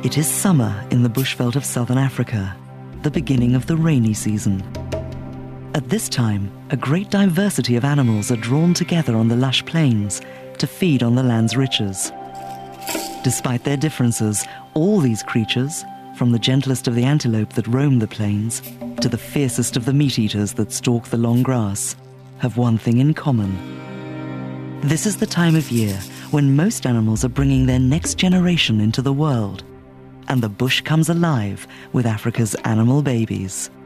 It is summer in the bushveld of southern Africa, the beginning of the rainy season. At this time, a great diversity of animals are drawn together on the lush plains to feed on the land's riches. Despite their differences, all these creatures, from the gentlest of the antelope that roam the plains to the fiercest of the meat-eaters that stalk the long grass, have one thing in common. This is the time of year when most animals are bringing their next generation into the world, and the bush comes alive with Africa's animal babies.